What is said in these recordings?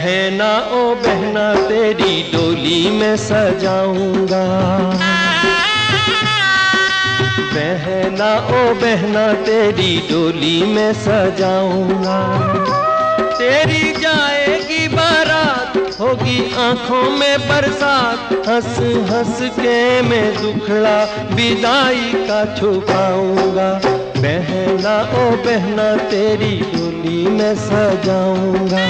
बहना ओ बहना तेरी डोली में सजाऊंगा। बहना ओ बहना तेरी डोली में सजाऊंगा। तेरी जाएगी बारात, होगी आंखों में बरसात, हंस हंस के मैं दुखड़ा विदाई का छुपाऊंगा। बहना ओ बहना तेरी डोली में सजाऊंगा।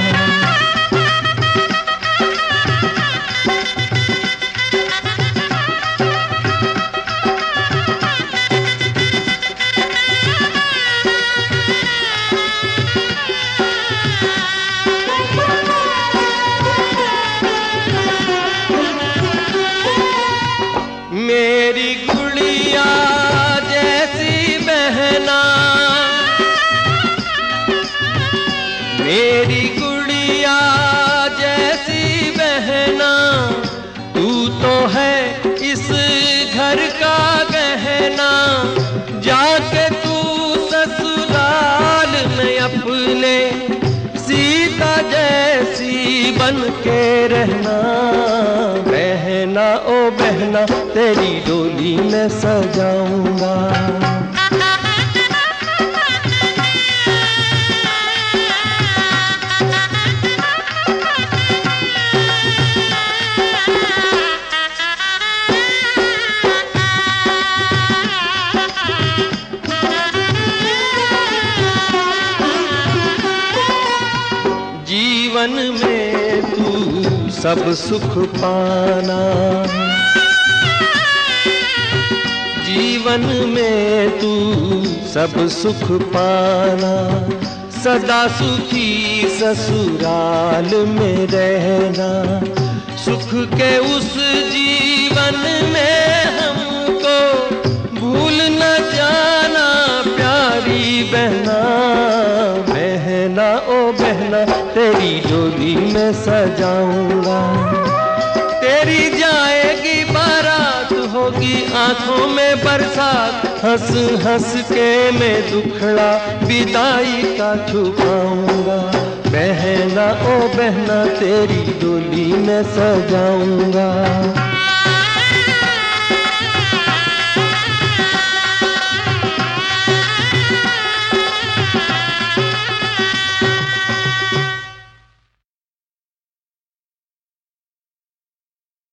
मेरी गुड़िया जैसी बहना, मेरी गुड़िया जैसी बहना, तू तो है इस घर का गहना। जाके तू ससुराल में अपने सीता जैसी बन के रहना। बहना ओ बहना तेरी डोली में सजाऊंगा। जीवन में तू सब सुख पाना, जीवन में तू सब सुख पाना। सदा सुखी ससुराल में रहना, सुख के उस जीवन में हमको भूल न जाना प्यारी बहना। बहना ओ बहना तेरी डोली में सजाऊंगा। तेरी जाएगी बारात, होगी आंखों में बरसात, हंस हंस के मैं दुखड़ा विदाई का छुपाऊंगा। बहना ओ बहना तेरी डोली में सजाऊंगा।